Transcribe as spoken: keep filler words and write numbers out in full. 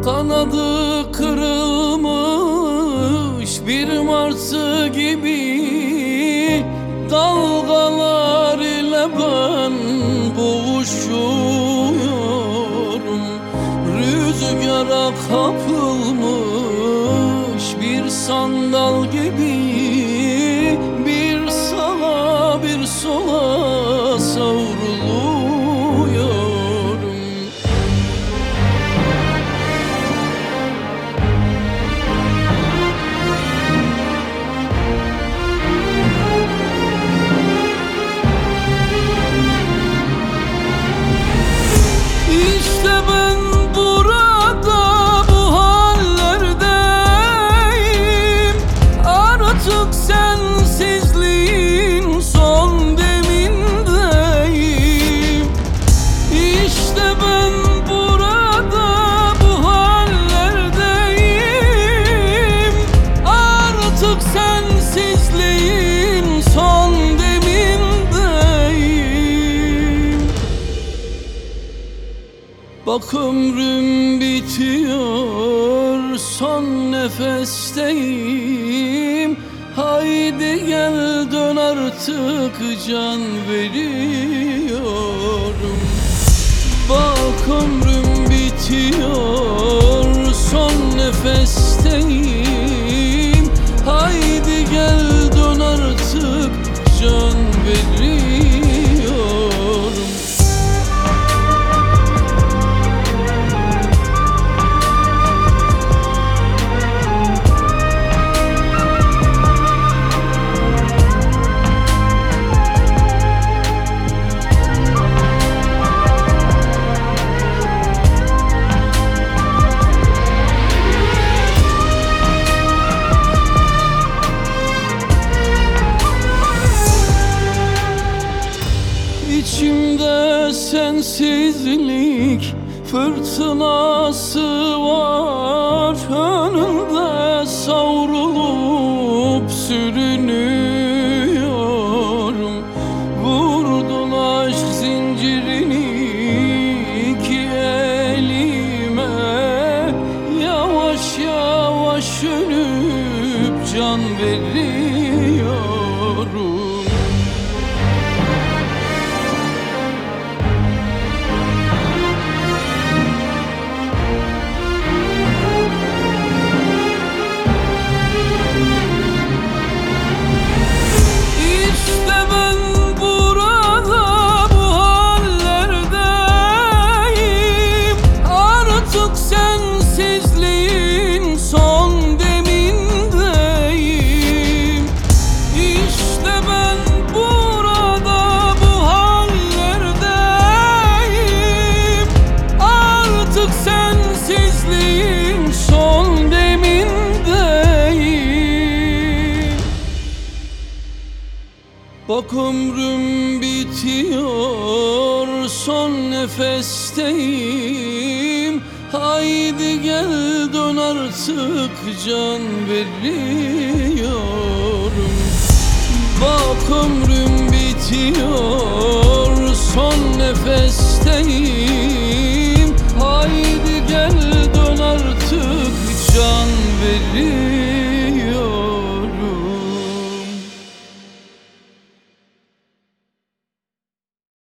Kanadı kırılmış bir martı gibi dalgalar ile ben boğuşuyorum. Rüzgara kapılmış bir sandal gibi bir sağa bir sola savruluyorum. İşte ben burada bu hallerdeyim. Artık sensizliğin son demindeyim. İşte ben burada bu hallerdeyim. Artık sensizliğin son demindeyim. Bak ömrüm bitiyor, son nefesteyim. Haydi gel dön artık, can veriyorum. Bak ömrüm bitiyor, son nefesteyim. Haydi gel dön artık, can veriyorum. İçimde sensizlik fırtınası var. Önünde savrulup sürünüyorum. Vurdun aşk zincirini iki elime. Yavaş yavaş ölüp can veriyorum. Sensizliğin son demindeyim. Bak ömrüm bitiyor, son nefesteyim. Haydi gel dön artık, can veriyorum.